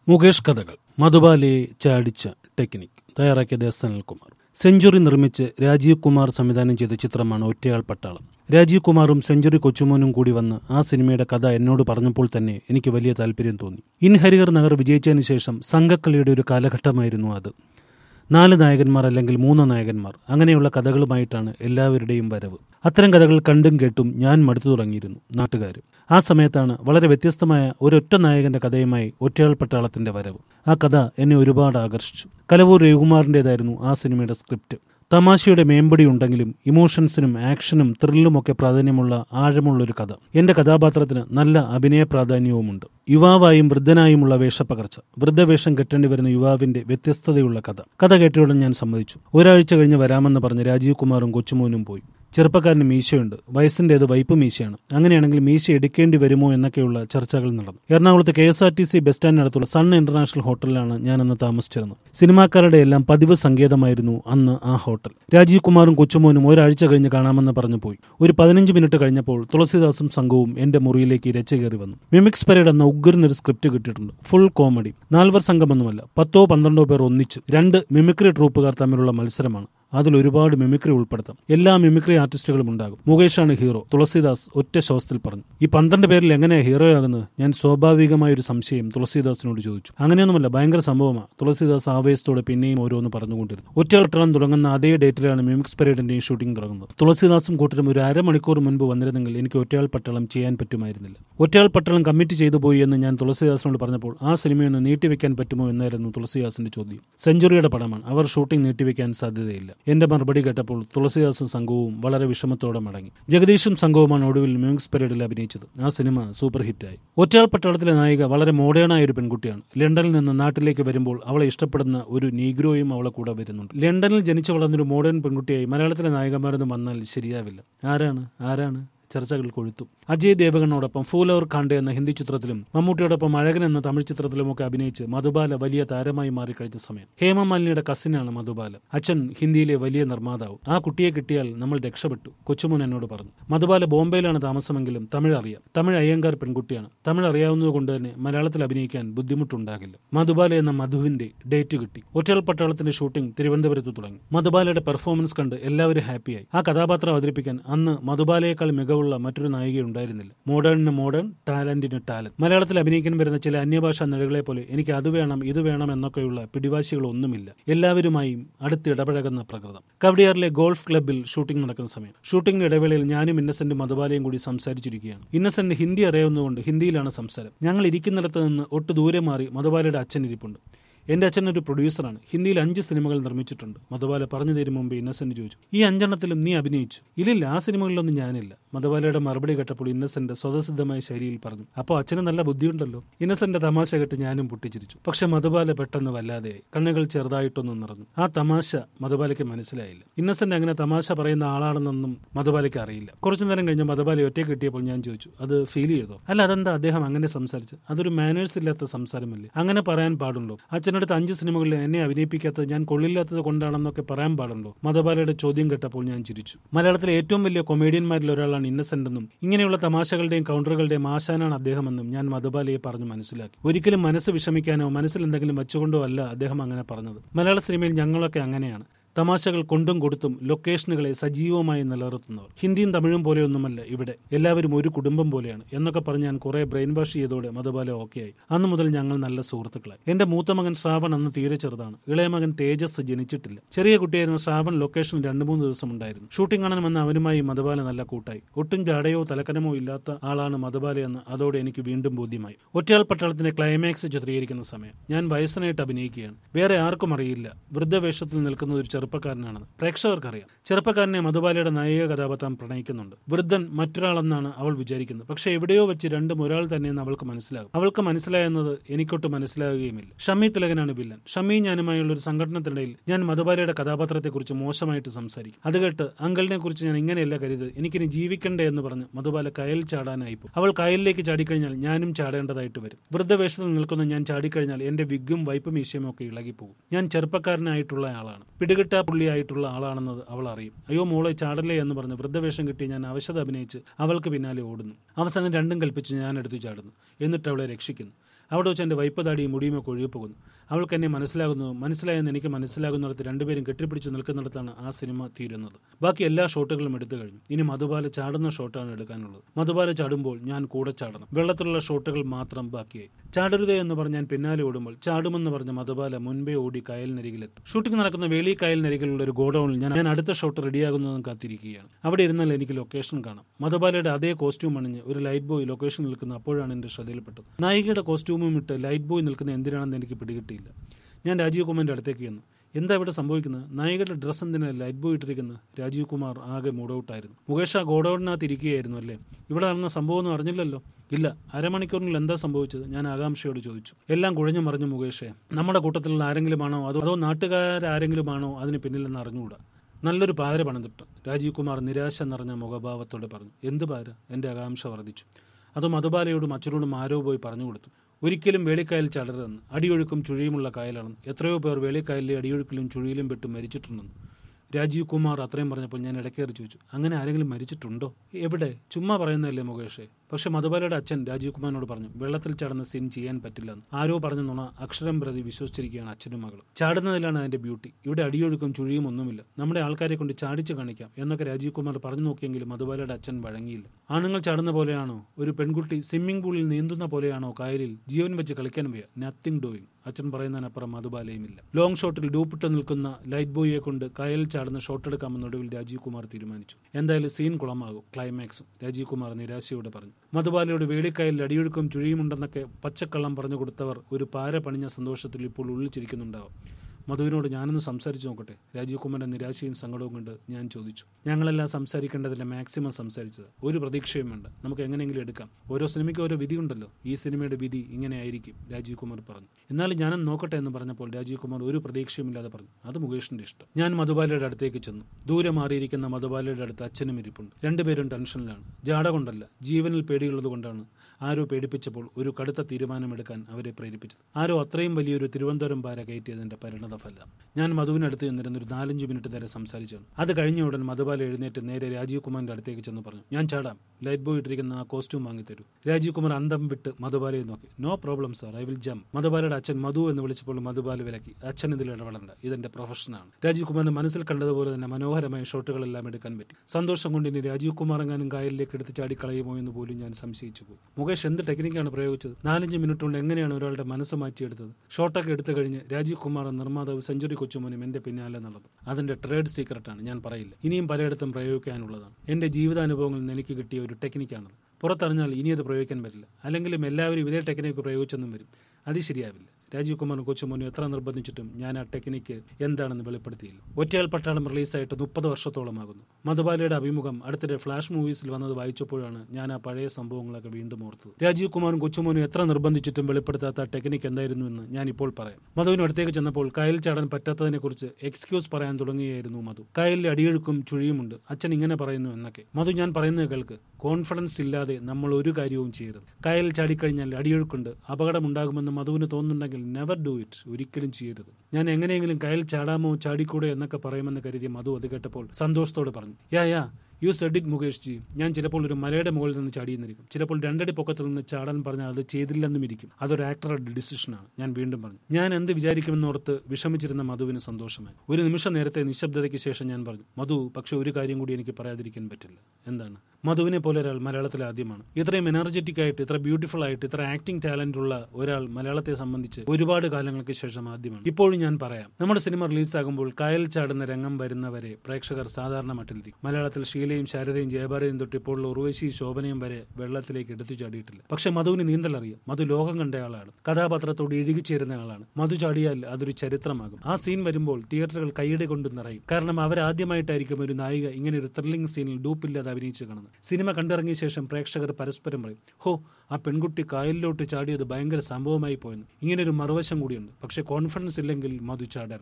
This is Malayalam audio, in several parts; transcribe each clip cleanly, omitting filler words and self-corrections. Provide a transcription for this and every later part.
മുകേഷ് കഥകൾ മധുബാലയെ ചാടിച്ച ടെക്നിക് തയ്യാറാക്കിയത് എസ് അനിൽകുമാർ. സെഞ്ചുറി നിർമ്മിച്ച് രാജീവ് കുമാർ സംവിധാനം ചെയ്ത ചിത്രമാണ് ഒറ്റയാൾ പട്ടാളം. രാജീവ് കുമാറും സെഞ്ചുറി കൊച്ചുമോനും കൂടി വന്ന് ആ സിനിമയുടെ കഥ എന്നോട് പറഞ്ഞപ്പോൾ തന്നെ എനിക്ക് വലിയ താല്പര്യം തോന്നി. ഇൻ ഹരിഹർ നഗർ വിജയിച്ചതിന് ശേഷം സംഘക്കളിയുടെ ഒരു കാലഘട്ടമായിരുന്നു അത്. 4 നായകന്മാർ അല്ലെങ്കിൽ 3 നായകന്മാർ, അങ്ങനെയുള്ള കഥകളുമായിട്ടാണ് എല്ലാവരുടെയും വരവ്. അത്തരം കഥകൾ കണ്ടും കേട്ടും ഞാൻ മടുത്തു തുടങ്ങിയിരുന്നു നാട്ടുകാർ. ആ സമയത്താണ് വളരെ വ്യത്യസ്തമായ ഒരൊറ്റ നായകന്റെ കഥയുമായി ഒറ്റയാൾ പട്ടാളത്തിന്റെ വരവ്. ആ കഥ എന്നെ ഒരുപാട് ആകർഷിച്ചു. കലവൂർ രവികുമാറിന്റേതായിരുന്നു ആ സിനിമയുടെ സ്ക്രിപ്റ്റ്. തമാശയുടെ മേമ്പടി ഉണ്ടെങ്കിലും ഇമോഷൻസിനും ആക്ഷനും ത്രില്ലുമൊക്കെ പ്രാധാന്യമുള്ള ആഴമുള്ളൊരു കഥ. എന്റെ കഥാപാത്രത്തിന് നല്ല അഭിനയ പ്രാധാന്യവുമുണ്ട്. യുവാവായും വൃദ്ധനായുമുള്ള വേഷപ്പകർച്ച, വൃദ്ധവേഷം കെട്ടേണ്ടി വരുന്ന യുവാവിന്റെ വ്യത്യസ്തതയുള്ള കഥ കേട്ടയുടൻ ഞാൻ സമ്മതിച്ചു. ഒരാഴ്ച കഴിഞ്ഞ് വരാമെന്ന് പറഞ്ഞ് രാജീവ് കുമാറും കൊച്ചുമോനും പോയി. ചെറുപ്പക്കാരന് മീശയുണ്ട്, വയസ്സിന്റേത് വൈപ്പ് മീശയാണ്. അങ്ങനെയാണെങ്കിൽ മീശ എടുക്കേണ്ടി വരുമോ എന്നൊക്കെയുള്ള ചർച്ചകൾ നടന്നു. എറണാകുളത്ത് KSRTC ബസ് സ്റ്റാൻഡിനടുത്തുള്ള സൺ ഇന്റർനാഷണൽ ഹോട്ടലിലാണ് ഞാനന്ന് താമസിച്ചിരുന്നത്. സിനിമാക്കാരുടെ എല്ലാം പതിവ് സങ്കേതമായിരുന്നു അന്ന് ആ ഹോട്ടൽ. രാജീവ് കുമാറും കൊച്ചുമോനും ഒരാഴ്ച കഴിഞ്ഞ് കാണാമെന്ന് പറഞ്ഞു പോയി. ഒരു 15 മിനിറ്റ് കഴിഞ്ഞപ്പോൾ തുളസിദാസും സംഘവും എന്റെ മുറിയിലേക്ക് ഇരച്ചു കയറി വന്നു. മിമിക്സ് പരേഡ് എന്ന ഉഗ്രനൊരു സ്ക്രിപ്റ്റ് കിട്ടിയിട്ടുണ്ട്. Full comedy. 4 സംഘമൊന്നുമല്ല, 10-12 പേർ ഒന്നിച്ച് 2 മിമിക്രി ട്രൂപ്പുകാർ തമ്മിലുള്ള മത്സരമാണ്. അതിൽ ഒരുപാട് മിമിക്രി ഉൾപ്പെടുത്താം. എല്ലാ മിമിക്രി ആർട്ടിസ്റ്റുകളും ഉണ്ടാകും. മുകേഷാണ് ഹീറോ, തുളസിദാസ് ഒറ്റ ശ്വാസത്തിൽ പറഞ്ഞു. ഈ 12 പേരിൽ എങ്ങനെയാ ഹീറോയാകുന്നത്? ഞാൻ സ്വാഭാവികമായ ഒരു സംശയം തുളസിദാസിനോട് ചോദിച്ചു. അങ്ങനെയൊന്നുമല്ല, ഭയങ്കര സംഭവമാണ്. തുളസിദാസ് ആവേശത്തോടെ പിന്നെയും ഓരോന്ന് പറഞ്ഞുകൊണ്ടിരുന്നു. ഒറ്റയാൾ പട്ടാളം തുടങ്ങുന്ന അതേ ഡേറ്റിലാണ് മിമിക്സ് പരേഡിന്റെയും ഷൂട്ടിംഗ് തുടങ്ങുന്നത്. തുളസിദാസും കൂട്ടരും ഒരു അരമണിക്കൂർ മുൻപ് വന്നിരുന്നെങ്കിൽ എനിക്ക് ഒറ്റയാൾ പട്ടാളം ചെയ്യാൻ പറ്റുമായിരുന്നില്ല. ഒറ്റയാൾ പട്ടാളം കമ്മിറ്റ് ചെയ്തു പോയി എന്ന് ഞാൻ തുളസിദാസിനോട് പറഞ്ഞപ്പോൾ ആ സിനിമയൊന്ന് നീട്ടിവെക്കാൻ പറ്റുമോ എന്നായിരുന്നു തുളസിദാസിന്റെ ചോദ്യം. സെഞ്ചുറിയുടെ പടമാണ്, അവർ ഷൂട്ടിംഗ് നീട്ടിവെക്കാൻ സാധ്യതയില്ല. എന്റെ മറുപടി കേട്ടപ്പോൾ തുളസിദാസും സംഘവും വളരെ വിഷമത്തോടെ മടങ്ങി. ജഗദീഷും സംഘവുമാണ് ഒടുവിൽ മിമിക്സ് പരേഡിൽ അഭിനയിച്ചത്. ആ സിനിമ സൂപ്പർ ഹിറ്റായി. ഒറ്റയാൾ പട്ടാളത്തിലെ നായിക വളരെ മോഡേണായ ഒരു പെൺകുട്ടിയാണ്. ലണ്ടനിൽ നിന്ന് നാട്ടിലേക്ക് വരുമ്പോൾ അവളെ ഇഷ്ടപ്പെടുന്ന ഒരു നീഗ്രോയും അവളെ കൂടെ വരുന്നുണ്ട്. ലണ്ടനിൽ ജനിച്ചു വളർന്നൊരു മോഡേൺ പെൺകുട്ടിയായി മലയാളത്തിലെ നായികമാരൊന്നും വന്നാൽ ശരിയാവില്ല. ആരാണ് ചർച്ചകൾ കൊഴുത്തു. അജയ് ദേവഗനോടൊപ്പം ഫൂൽ ഔർ ഖാണ്ഡെ എന്ന ഹിന്ദി ചിത്രത്തിലും മമ്മൂട്ടിയോടൊപ്പം അഴകൻ എന്ന തമിഴ് ചിത്രത്തിലുമൊക്കെ അഭിനയിച്ച് മധുബാല വലിയ താരമായി മാറിക്കഴിഞ്ഞ സമയം. ഹേമമാലിനിയുടെ കസിനാണ് മധുബാല. അച്ഛൻ ഹിന്ദിയിലെ വലിയ നിർമ്മാതാവ്. ആ കുട്ടിയെ കിട്ടിയാൽ നമ്മൾ രക്ഷപ്പെട്ടു, കൊച്ചുമോൻ എന്നോട് പറഞ്ഞു. മധുബാല ബോംബെയിലാണ് താമസമെങ്കിലും തമിഴ് അറിയാം. തമിഴ് അയ്യങ്കാർ പെൺകുട്ടിയാണ്. തമിഴ് അറിയാവുന്നതുകൊണ്ട് തന്നെ മലയാളത്തിൽ അഭിനയിക്കാൻ ബുദ്ധിമുട്ടുണ്ടാകില്ല. മധുബാല എന്ന മധുവിന്റെ ഡേറ്റ് കിട്ടി. ഒറ്റയാൾ പട്ടാളത്തിന്റെ ഷൂട്ടിംഗ് തിരുവനന്തപുരത്ത് തുടങ്ങി. മധുബാലയുടെ പെർഫോമൻസ് കണ്ട് എല്ലാവരും ഹാപ്പിയായി. ആ കഥാപാത്രം അവതരിപ്പിക്കാൻ അന്ന് മധുബാലയേക്കാൾ മികവുള്ള മറ്റൊരു നായിക ഉണ്ടായിരുന്നില്ല. മോഡേണിന് മോഡേൺ, ടാലന്റിന് ടാലന്റ്. മലയാളത്തിൽ അഭിനയിക്കാൻ വരുന്ന ചില അന്യഭാഷാ നടികളെ പോലെ എനിക്ക് അത് വേണം ഇത് വേണം എന്നൊക്കെയുള്ള പിടിവാശികളൊന്നുമില്ല. എല്ലാവരുമായും അടുത്തിടപഴകുന്ന പ്രകൃതം. കവടിയാറിലെ ഗോൾഫ് ക്ലബ്ബിൽ ഷൂട്ടിംഗ് നടക്കുന്ന സമയം. ഷൂട്ടിംഗിന്റെ ഇടവേളയിൽ ഞാനും ഇന്നസെന്റും മധുബാലയും കൂടി സംസാരിച്ചിരിക്കുകയാണ്. ഇന്നസെന്റ് ഹിന്ദി അറിയാവുന്നതുകൊണ്ട് ഹിന്ദിയിലാണ് സംസാരം. ഞങ്ങൾ ഇരിക്കുന്നിടത്ത് നിന്ന് ഒട്ടു ദൂരെ മാറി മധുബാലയുടെ അച്ഛൻ ഇരിപ്പുണ്ട്. എന്റെ അച്ഛൻ ഒരു പ്രൊഡ്യൂസറാണ്. ഹിന്ദിയിൽ 5 സിനിമകൾ നിർമ്മിച്ചിട്ടുണ്ട്. മധുബാല പറഞ്ഞു തരും മുമ്പ് ഇന്നസെന്റ് ചോദിച്ചു, ഈ 5 എണ്ണത്തിലും നീ അഭിനയിച്ചു? ഇല്ലില്ല, ആ സിനിമകളിലൊന്നും ഞാനില്ല. മധുബാലയുടെ മറുപടി കേട്ടപ്പോൾ ഇന്നസെന്റ് സ്വതസിദ്ധമായ ശൈലിയിൽ പറഞ്ഞു, അപ്പോൾ അച്ഛന് നല്ല ബുദ്ധിയുണ്ടല്ലോ. ഇന്നസെന്റ് തമാശ കേട്ട് ഞാനും പൊട്ടിച്ചിരിച്ചു. പക്ഷെ മധുബാല പെട്ടെന്ന് വല്ലാതെയായി. കണ്ണുകൾ ചെറുതായിട്ടൊന്നും നിറഞ്ഞു. ആ തമാശ മധുബാലയ്ക്ക് മനസ്സിലായില്ല. ഇന്നസെന്റ് അങ്ങനെ തമാശ പറയുന്ന ആളാണെന്നൊന്നും മധുബാലയ്ക്ക് അറിയില്ല. കുറച്ചു നേരം കഴിഞ്ഞ് മധുബാല ഒറ്റ കിട്ടിയപ്പോൾ ഞാൻ ചോദിച്ചു, അത് ഫീൽ ചെയ്തോ? അല്ല, അതെന്താ അദ്ദേഹം അങ്ങനെ സംസാരിച്ചു? അതൊരു മാനേഴ്സ് ഇല്ലാത്ത സംസാരമല്ലേ? അങ്ങനെ പറയാൻ പാടുണ്ടോ? അച്ഛനടുത്ത് 5 സിനിമകളിൽ എന്നെ അഭിനയിപ്പിക്കാത്തത് ഞാൻ കൊള്ളില്ലാത്തത് കൊണ്ടാണെന്നൊക്കെ പറയാൻ പാടുണ്ടോ? മധുബാലയുടെ ചോദ്യം കേട്ടപ്പോൾ ഞാൻ ചിരിച്ചു. മലയാളത്തിലെ ഏറ്റവും വലിയ കൊമേഡിയന്മാരിൽ ഒരാളാണ് ഇന്നസെന്റ് എന്നും ഇങ്ങനെയുള്ള തമാശകളുടെയും കൗണ്ടറുകളുടെയും ആശാനാണ് അദ്ദേഹമെന്നും ഞാൻ മധുബാലയെ പറഞ്ഞു മനസ്സിലാക്കി. ഒരിക്കലും മനസ്സ് വിഷമിക്കാനോ മനസ്സിൽ എന്തെങ്കിലും വെച്ചുകൊണ്ടോ അല്ല അദ്ദേഹം അങ്ങനെ പറഞ്ഞത്. മലയാള സിനിമയിൽ ഞങ്ങളൊക്കെ അങ്ങനെയാണ്. തമാശകൾ കൊണ്ടും കൊടുത്തും ലൊക്കേഷനുകളെ സജീവമായി നിലനിർത്തുന്നവർ. ഹിന്ദിയും തമിഴും പോലെയൊന്നുമല്ല ഇവിടെ. എല്ലാവരും ഒരു കുടുംബം പോലെയാണ് എന്നൊക്കെ പറഞ്ഞ് ഞാൻ കുറെ ബ്രെയിൻ വാഷ് ചെയ്തോടെ മധുബാല ഓക്കെയായി. അന്ന് മുതൽ ഞങ്ങൾ നല്ല സുഹൃത്തുക്കളായി. എന്റെ മൂത്ത മകൻ ശ്രാവൺ അന്ന് തീരെ ചെറുതാണ്. ഇളയ മകൻ തേജസ് ജനിച്ചിട്ടില്ല. ചെറിയ കുട്ടിയായിരുന്ന ശ്രാവൺ ലൊക്കേഷൻ 2-3 ദിവസം ഉണ്ടായിരുന്നു. ഷൂട്ടിംഗ് കാണണമെന്ന് അവനുമായി മധുബാല നല്ല കൂട്ടായി. ഒട്ടും ജാടയോ തലക്കനമോ ഇല്ലാത്ത ആളാണ് മധുബാലയെന്ന് അതോടെ എനിക്ക് വീണ്ടും ബോധ്യമായി. ഒറ്റയാൾ പട്ടാളത്തിന്റെ ക്ലൈമാക്സ് ചിത്രീകരിക്കുന്ന സമയം ഞാൻ വയസ്സനായിട്ട് അഭിനയിക്കുകയാണ്. വേറെ ആർക്കും അറിയില്ല വൃദ്ധവേഷത്തിൽ നിൽക്കുന്ന ഒരു ചെറുപ്പക്കാരനാണെന്ന്. പ്രേക്ഷകർക്കറിയാം. ചെറുപ്പക്കാരനെ മധുബാലയുടെ നായിക കഥാപാത്രം പ്രണയിക്കുന്നുണ്ട്. വൃദ്ധൻ മറ്റൊരാളെന്നാണ് അവൾ വിചാരിക്കുന്നത്. പക്ഷെ എവിടെയോ വെച്ച് രണ്ടും ഒരാൾ തന്നെയെന്ന് അവൾക്ക് മനസ്സിലാകും. അവൾക്ക് മനസ്സിലായെന്നത് എനിക്കൊട്ട് മനസ്സിലാകുകയുമില്ല. ഷമ്മി തിലകനാണ് വില്ലൻ. ഷമ്മി ഞാനുമായുള്ള ഒരു സംഘടനത്തിനിടയിൽ ഞാൻ മധുബാലയുടെ കഥാപാത്രത്തെക്കുറിച്ച് മോശമായിട്ട് സംസാരിക്കും. അത് കേട്ട് അങ്കിളിനെ കുറിച്ച് ഞാൻ ഇങ്ങനെയല്ല കരുത്, എനിക്കിനി ജീവിക്കണ്ടേ എന്ന് പറഞ്ഞ് മധുബാല കയൽ ചാടാനായിപ്പോ. അവൾ കയലിലേക്ക് ചാടിക്കഴിഞ്ഞാൽ ഞാനും ചാടേണ്ടതായിട്ട് വരും. വൃദ്ധവേഷത്തിൽ നിൽക്കുന്ന ഞാൻ ചാടിക്കഴിഞ്ഞാൽ എന്റെ വിഗും വൈപ്പ് മീശയും ഒക്കെ ഇളകിപ്പോകും. ഞാൻ ചെറുപ്പക്കാരനായിട്ടുള്ള ആളാണ്. പിടികിട്ട പുള്ളിയായിട്ടുള്ള ആളാണെന്നത് അവൾ അറിയും. അയ്യോ മോളെ ചാടല്ലേ എന്ന് പറഞ്ഞ് വൃദ്ധവേഷം കിട്ടി ഞാൻ അവശത അഭിനയിച്ച് അവൾക്ക് പിന്നാലെ ഓടുന്നു. അവസാനം രണ്ടും കൽപ്പിച്ച് ഞാൻ എടുത്തു ചാടുന്നു. എന്നിട്ട് അവളെ രക്ഷിക്കുന്നു. അവിടെ വെച്ച് എൻ്റെ വൈപ്പ് താടിയും മുടിയുമൊക്കെ ഒഴുകിപ്പോകുന്നു. അവൾക്ക് എന്നെ മനസ്സിലായെന്ന് എനിക്ക് മനസ്സിലാകുന്നിടത്ത് രണ്ടുപേരും കെട്ടിപ്പിടിച്ച് നിൽക്കുന്നിടത്താണ് ആ സിനിമ തീരുന്നത്. ബാക്കി എല്ലാ ഷോട്ടുകളും എടുത്തു കഴിഞ്ഞു. ഇനി മധുബാല ചാടുന്ന ഷോട്ടാണ് എടുക്കാനുള്ളത്. മധുബാല ചാടുമ്പോൾ ഞാൻ കൂടെ ചാടണം. വെള്ളത്തിലുള്ള ഷോട്ടുകൾ മാത്രം ബാക്കിയായി. ചാടരുതേ എന്ന് പറഞ്ഞ് ഞാൻ പിന്നാലെ ഓടുമ്പോൾ ചാടുമെന്ന് പറഞ്ഞ മധുബാല മുൻപേ ഓടി കായലിനരികിലെത്തും. ഷൂട്ടിംഗ് നടക്കുന്ന വേളി കായലിനരികിലുള്ള ഒരു ഗോഡൌണിൽ ഞാൻ അടുത്ത ഷോട്ട് റെഡിയാകുന്നതും കാത്തിരിക്കുകയാണ്. അവിടെ ഇരുന്നാൽ എനിക്ക് ലൊക്കേഷൻ കാണാം. മധുബാലയുടെ അതേ കോസ്റ്റ്യൂം അണിഞ്ഞ് ഒരു ലൈറ്റ് ബോയ് ലൊക്കേഷൻ നിൽക്കുന്ന അപ്പോഴാണ് എന്റെ ശ്രദ്ധയിൽപ്പെട്ടത്. നായികയുടെ കോസ്റ്റ്യൂമും ഇട്ട് ലൈറ്റ് ബോയ് നിൽക്കുന്ന എന്തിനാണെന്ന് എനിക്ക് പിടികിട്ടിയില്ല. ഞാൻ രാജീവ് കുമാറിന്റെ അടുത്തേക്ക് ചെന്നു. എന്താ ഇവിടെ സംഭവിക്കുന്നത്? നായികയുടെ ഡ്രസ്സ് എന്തിനാ ലൈറ്റ് ബോയ് ഇട്ടിരിക്കുന്നത്? രാജീവ് കുമാർ ആകെ മൂഡൌട്ടായിരുന്നു. മുകേഷ് ആ ഗോഡൌണിനകത്ത് ഇരിക്കുകയായിരുന്നു അല്ലേ? ഇവിടെ നടന്ന സംഭവം ഒന്നും അറിഞ്ഞില്ലല്ലോ. ഇല്ല, അരമണിക്കൂറിനുള്ളിൽ എന്താ സംഭവിച്ചത്? ഞാൻ ആകാംക്ഷയോട് ചോദിച്ചു. എല്ലാം കുഴഞ്ഞു മറിഞ്ഞു മുകേഷേ. നമ്മുടെ കൂട്ടത്തിലുള്ള ആരെങ്കിലുമാണോ അതോ നാട്ടുകാരെങ്കിലുമാണോ അതിന് പിന്നിലെന്ന് അറിഞ്ഞുകൂടാ. നല്ലൊരു പാര പണിതിട്ട്, രാജീവ് കുമാർ നിരാശ നിറഞ്ഞ മുഖഭാവത്തോടെ പറഞ്ഞു. എന്ത് പാര? എന്റെ ആകാംക്ഷ വർദ്ധിച്ചു. അത് മധുബാലയോടും അച്ഛനോടും ആരോ പോയി പറഞ്ഞു കൊടുത്തു. ഒരിക്കലും വേളിക്കായൽ ചടരുതെന്ന്. അടിയൊഴുക്കും ചുഴിയുമുള്ള കായലാണെന്ന്. എത്രയോ പേർ വേളിക്കായലിലെ അടിയൊഴുക്കിലും ചുഴിയിലും പെട്ട് മരിച്ചിട്ടുണ്ടെന്ന്. രാജീവ് കുമാർ അത്രയും പറഞ്ഞപ്പോൾ ഞാൻ ഇടയ്ക്കേറി ചോദിച്ചു, അങ്ങനെ ആരെങ്കിലും മരിച്ചിട്ടുണ്ടോ? എവിടെ? ചുമ്മാ പറയുന്നതല്ലേ മുകേഷേ? പക്ഷെ മധുബാലയുടെ അച്ഛൻ രാജീവ് കുമാറിനോട് പറഞ്ഞു, വെള്ളത്തിൽ ചാടുന്ന സീൻ ചെയ്യാൻ പറ്റില്ലെന്ന്. ആരോ പറഞ്ഞു നുണ അക്ഷരം പ്രതി വിശ്വസിച്ചിരിക്കുകയാണ് അച്ഛനും മകളും. ചാടുന്നതിലാണ് അതിന്റെ ബ്യൂട്ടി. ഇവിടെ അടിയൊഴുക്കും ചുഴിയും ഒന്നുമില്ല. നമ്മുടെ ആൾക്കാരെ കൊണ്ട് ചാടിച്ചു കാണിക്കാം എന്നൊക്കെ രാജീവ് കുമാർ പറഞ്ഞു നോക്കിയെങ്കിലും മധുബാലയുടെ അച്ഛൻ വഴങ്ങിയില്ല. ആണുങ്ങൾ ചാടുന്ന പോലെയാണോ? ഒരു പെൺകുട്ടി സ്വിമ്മിംഗ് പൂളിൽ നീന്തുന്ന പോലെയാണോ കായലിൽ ജീവൻ വെച്ച് കളിക്കാൻ വയ്യ? Nothing doing. അച്ഛൻ പറയുന്നതിനപ്പുറം മധുബാലയുമില്ല. ലോങ് ഷോട്ടിൽ ഡൂപ്പിട്ട് നിൽക്കുന്ന ലൈറ്റ് ബോയിയെ കൊണ്ട് കായലിൽ ചാടുന്ന ഷോട്ട് എടുക്കാമെന്നൊടുവിൽ രാജീവ് കുമാർ തീരുമാനിച്ചു. എന്തായാലും സീൻ കുളമാകും, ക്ലൈമാക്സും. രാജീവ് കുമാർ നിരാശയോടെ പറഞ്ഞു. മധുബാലയോട് വേളിക്കായലിൽ അടിയൊഴുക്കും ചുഴിയുമുണ്ടെന്നൊക്കെ പച്ചക്കള്ളം പറഞ്ഞു കൊടുത്തവർ ഒരു പാര പണിഞ്ഞ സന്തോഷത്തിൽ ഇപ്പോൾ ഉള്ളിച്ചിരിക്കുന്നുണ്ടാവും. മധുവിനോട് ഞാനൊന്ന് സംസാരിച്ചു നോക്കട്ടെ? രാജീവ് കുമാറിന്റെ നിരാശയും സങ്കടവും കൊണ്ട് ഞാൻ ചോദിച്ചു. ഞങ്ങളെല്ലാം സംസാരിക്കേണ്ടതില്ല, മാക്സിമം സംസാരിച്ചത്. ഒരു പ്രതീക്ഷയും വേണ്ട, നമുക്ക് എങ്ങനെയെങ്കിലും എടുക്കാം. ഓരോ സിനിമയ്ക്ക് ഓരോ വിധി ഉണ്ടല്ലോ. ഈ സിനിമയുടെ വിധി ഇങ്ങനെ ആയിരിക്കും, രാജീവ് കുമാർ പറഞ്ഞു. എന്നാലും ഞാനും നോക്കട്ടെ എന്ന് പറഞ്ഞപ്പോൾ രാജീവ് കുമാർ ഒരു പ്രതീക്ഷയുമില്ലാതെ പറഞ്ഞു, അത് മുകേഷിന്റെ ഇഷ്ടം. ഞാൻ മധുബാലയുടെ അടുത്തേക്ക് ചെന്നു. ദൂരെ മാറിയിരിക്കുന്ന മധുബാലയുടെ അടുത്ത് അച്ഛനും ഇരിപ്പുണ്ട്. രണ്ടുപേരും ടെൻഷനിലാണ്. ജാട കൊണ്ടല്ല, ജീവനിൽ പേടിയുള്ളത് കൊണ്ടാണ്. ആരോ പേടിപ്പിച്ചപ്പോൾ ഒരു കടുത്ത തീരുമാനമെടുക്കാൻ അവരെ പ്രേരിപ്പിച്ചത്. ആരോ അത്രയും വലിയൊരു തിരുവനന്തപുരം പാര കയറ്റിയതിന്റെ പരിണതഫലം. ഞാൻ മധുവിനടുത്ത് ചെന്നിരുന്നൊരു 4-5 മിനിറ്റ് നേരെ സംസാരിച്ചാണ്. അത് കഴിഞ്ഞ ഉടൻ മധുബാല എഴുന്നേറ്റ് നേരെ രാജീവ് കുമാറിന്റെ അടുത്തേക്ക് ചെന്ന് പറഞ്ഞു, ഞാൻ ചാടാം, ലൈറ്റ് ബോയ് ഇട്ടിരിക്കുന്ന ആ കോസ്റ്റ്യൂം വാങ്ങിത്തരൂ. രാജീവ് കുമാർ അന്തം വിട്ട് മധുബാലയെ നോക്കി. No problem sir, I will jump. മധുബാലയുടെ അച്ഛൻ മധു എന്ന് വിളിച്ചപ്പോൾ മധുബാല വിലക്കി. അച്ഛൻ ഇതിൽ ഇടപെടേണ്ട, ഇതെന്റെ പ്രൊഫഷനാണ്. രാജീവ് കുമാറിന്റെ മനസ്സിൽ കണ്ടതുപോലെ തന്നെ മനോഹരമായ ഷോട്ടുകളെല്ലാം എടുക്കാൻ പറ്റി. സന്തോഷം കൊണ്ട് ഇനി രാജീവ് കുമാർ എങ്ങാനും കായലിലേക്ക് എടുത്ത് ചാടിക്കളയുമോ എന്ന് പോലും ഞാൻ സംശയിച്ചു പോയി. മുകേഷ് എന്ത് ടെക്നിക്കാണ് പ്രയോഗിച്ചത്? 4-5 മിനിറ്റ് കൊണ്ട് എങ്ങനെയാണ് ഒരാളുടെ മനസ്സ് മാറ്റിയെടുത്തത്? ഷോട്ടൊക്കെ എടുത്തു കഴിഞ്ഞ് രാജീവ് കുമാർ നിർമ്മാതാവ് സെഞ്ചുറി കൊച്ചുമോനും എന്റെ പിന്നാലെ നടന്നു. അതിന്റെ ട്രേഡ് സീക്രട്ടാണ്, ഞാൻ പറയില്ല. ഇനിയും പലയിടത്തും പ്രയോഗിക്കാനുള്ളതാണ്. എന്റെ ജീവിതാനുഭവങ്ങളിൽ നിന്ന് എനിക്ക് കിട്ടിയ ഒരു ടെക്നിക്കാണത്. പുറത്തറിഞ്ഞാൽ ഇനി അത് പ്രയോഗിക്കാൻ പറ്റില്ല. അല്ലെങ്കിലും എല്ലാവരും ഇതേ ടെക്നിക്ക് പ്രയോഗിച്ചെന്നും വരും. അത് ശരിയാവില്ല. രാജീവ് കുമാറും കൊച്ചുമോനും എത്ര നിർബന്ധിച്ചിട്ടും ഞാൻ ആ ടെക്നിക്ക് എന്താണെന്ന് വെളിപ്പെടുത്തിയില്ല. ഒറ്റയാൾ പട്ടാളം റിലീസായിട്ട് 30 വർഷത്തോളമാകുന്നു. മധുബാലയുടെ അഭിമുഖം അടുത്തിടെ ഫ്ലാഷ് മൂവീസിൽ വന്നത് വായിച്ചപ്പോഴാണ് ഞാൻ ആ പഴയ സംഭവങ്ങളൊക്കെ വീണ്ടും ഓർത്തത്. രാജീവ് കുമാറും കൊച്ചുമോനും എത്ര നിർബന്ധിച്ചിട്ടും വെളിപ്പെടുത്താത്ത ടെക്നിക്ക് എന്തായിരുന്നു എന്ന് ഞാൻ ഇപ്പോൾ പറയാം. മധുവിന് അടുത്തേക്ക് ചെന്നപ്പോൾ കായൽ ചാടാൻ പറ്റാത്തതിനെ കുറിച്ച് എക്സ്ക്യൂസ് പറയാൻ തുടങ്ങുകയായിരുന്നു മധു. കായലിൽ അടിയൊഴുക്കും ചുഴിയുമുണ്ട്, അച്ഛൻ ഇങ്ങനെ പറയുന്നു എന്നൊക്കെ. മധു, ഞാൻ പറയുന്നത് കേൾക്ക്. കോൺഫിഡൻസ് ഇല്ലാതെ നമ്മൾ ഒരു കാര്യവും ചെയ്യരുത്. കായൽ ചാടിക്കഴിഞ്ഞാൽ അടിയൊഴുക്കുണ്ട്, അപകടമുണ്ടാകുമെന്ന് മധുവിന് തോന്നുന്നുണ്ടെങ്കിൽ നെവർ ഡു ഇറ്റ്. ഒരിക്കലും ചെയ്യരുത്. ഞാൻ എങ്ങനെയെങ്കിലും കായൽ ചാടാമോ ചാടിക്കൂടെ എന്നൊക്കെ പറയുമെന്ന് കരുതിയ മധു അത് കേട്ടപ്പോൾ സന്തോഷത്തോടെ പറഞ്ഞു, yeah you said it Mukesh ji. ഞാൻ ചിലപ്പോൾ ഒരു മലയുടെ മുകളിൽ നിന്ന് ചാടിയെന്നിരിക്കും, ചിലപ്പോൾ 2 അടി പൊക്കത്തിൽ നിന്ന് ചാടാൻ പറഞ്ഞാൽ അത് ചെയ്തില്ലെന്നും ഇരിക്കും. അതൊരു ആക്ടറുടെ ഡിസിഷനാണ്. ഞാൻ വീണ്ടും പറഞ്ഞു. ഞാൻ എന്ത് വിചാരിക്കുമെന്നോർത്ത് വിഷമിച്ചിരുന്ന മധുവിന് സന്തോഷമായി. ഒരു നിമിഷം നേരത്തെ നിശബ്ദതയ്ക്ക് ശേഷം ഞാൻ പറഞ്ഞു, മധു, പക്ഷെ ഒരു കാര്യം കൂടി എനിക്ക് പറയാതിരിക്കാൻ പറ്റില്ല. എന്താണ്? മധുവിനെ പോലെ ഒരാൾ മലയാളത്തിൽ ആദ്യമാണ്. ഇത്രയും എനർജറ്റിക് ആയിട്ട്, ഇത്ര ബ്യൂട്ടിഫുൾ ആയിട്ട്, ഇത്ര ആക്ടിംഗ് ടാലന്റ് ഉള്ള ഒരാൾ മലയാളത്തെ സംബന്ധിച്ച് ഒരുപാട് കാലങ്ങൾക്ക് ശേഷം ആദ്യമാണ്. ഇപ്പോഴും ഞാൻ പറയാം, നമ്മുടെ സിനിമ റിലീസാകുമ്പോൾ കായൽ ചാടുന്ന രംഗം വരുന്നവരെ പ്രേക്ഷകർ സാധാരണ മട്ടിലിരിക്കും. മലയാളത്തിൽ ഷീലയും ശാരദയും ജയഭാരതിയും തൊട്ട് ഇപ്പോൾ ഉർവശി ശോഭനയും വരെ വെള്ളത്തിലേക്ക് എടുത്തു ചാടിയിട്ടില്ല. പക്ഷെ മധുവിന് നീന്തൽ അറിയാം. മധു ലോകം കണ്ട ആളാണ്. കഥാപാത്രത്തോട് ഇഴുകിച്ചേരുന്ന ആളാണ്. മധു ചാടിയാൽ അതൊരു ചരിത്രമാകും. ആ സീൻ വരുമ്പോൾ തിയേറ്ററുകൾ കൈയ്യടി കൊണ്ട് നിറയും. കാരണം അവരാദ്യമായിട്ടായിരിക്കും ഒരു നായിക ഇങ്ങനെ ഒരു ത്രില്ലിംഗ് സീനിൽ ഡൂപ്പില്ലാതെ അഭിനയിച്ചു കാണുന്നത്. സിനിമ കണ്ടിറങ്ങിയ ശേഷം പ്രേക്ഷകർ പരസ്പരം പറയും, ഹോ, ആ പെൺകുട്ടി കായലിലോട്ട് ചാടിയത് ഭയങ്കര സംഭവമായി പോയെന്ന്. ഇങ്ങനൊരു മറുവശം കൂടിയുണ്ട്. പക്ഷെ കോൺഫിഡൻസ് ഇല്ലെങ്കിൽ മധു ചാടരുത്.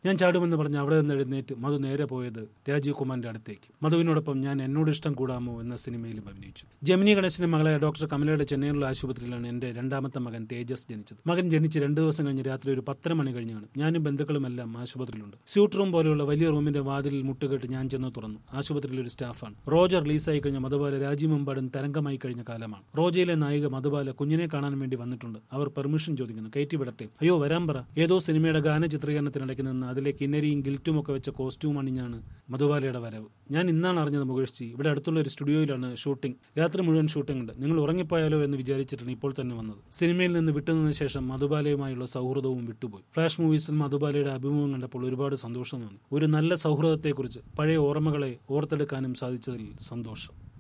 ഞാൻ ചാടുമെന്ന് പറഞ്ഞ് അവിടെ നിന്ന് എഴുന്നേറ്റ് മധു നേരെ പോയത് രാജീവ് കുമാറിന്റെ അടുത്തേക്ക്. മധുവിനോടൊപ്പം ഞാൻ എന്നോട് ഇഷ്ടം കൂടാമോ എന്ന സിനിമയിലും അഭിനയിച്ചു. ജെമിനി ഗണേശന്റെ മകളെ ഡോക്ടർ കമലയുടെ ചെന്നൈയിലുള്ള ആശുപത്രിയിലാണ് എന്റെ രണ്ടാമത്തെ മകൻ തേജസ് ജനിച്ചത്. മകൻ ജനിച്ച് 2 ദിവസം കഴിഞ്ഞ് രാത്രി ഒരു 10:30 മണി കഴിഞ്ഞാണ്. ഞാനും ബന്ധുക്കളുമെല്ലാം ആശുപത്രിയിലുണ്ട്. സ്യൂട്ട് റൂം പോലെയുള്ള വലിയ റൂമിന്റെ വാതിലിൽ മുട്ടുകെട്ട് ഞാൻ ചെന്ന് തുറന്നു. ആശുപത്രിയിലെ ഒരു സ്റ്റാഫാണ്. റോജ റിലീസായി കഴിഞ്ഞ മധുബാല രാജ്യമെമ്പാടും തരംഗമായി കഴിഞ്ഞ കാലമാണ്. റോജയിലെ നായിക മധുബാല കുഞ്ഞിനെ കാണാൻ വേണ്ടി വന്നിട്ടുണ്ട്. അവർ പെർമിഷൻ ചോദിക്കുന്നു. കയറ്റി വിടട്ടെ? അയ്യോ വരാൻ പറ. ഏതോ സിനിമയുടെ ഗാന ചിത്രീകരണത്തിനിടയ്ക്ക് നിന്ന് അതിലെ കിന്നരിയും ഗിൽറ്റും ഒക്കെ വെച്ച കോസ്റ്റ്യൂം അണിഞ്ഞാണ് മധുബാലയുടെ വരവ്. ഞാൻ ഇന്നാണ് അറിഞ്ഞത് മുകേഷ്ജി. ഇവിടെ അടുത്തുള്ള ഒരു സ്റ്റുഡിയോയിലാണ് ഷൂട്ടിംഗ്. രാത്രി മുഴുവൻ ഷൂട്ടിംഗ് ഉണ്ട്. നിങ്ങൾ ഉറങ്ങിപ്പോയാലോ എന്ന് വിചാരിച്ചിട്ടാണ് ഇപ്പോൾ തന്നെ വന്നത്. സിനിമയിൽ നിന്ന് വിട്ടുനിന്ന ശേഷം മധുബാലയുമായുള്ള സൗഹൃദവും വിട്ടുപോയി. ഫ്ലാഷ് മൂവീസിൽ മധുബാലയുടെ അഭിമുഖം കണ്ടപ്പോൾ ഒരുപാട് സന്തോഷം തോന്നി. ഒരു നല്ല സൗഹൃദത്തെക്കുറിച്ച്, പഴയ ഓർമ്മകളെ ഓർത്തെടുക്കാനും സാധിച്ചതിൽ സന്തോഷം.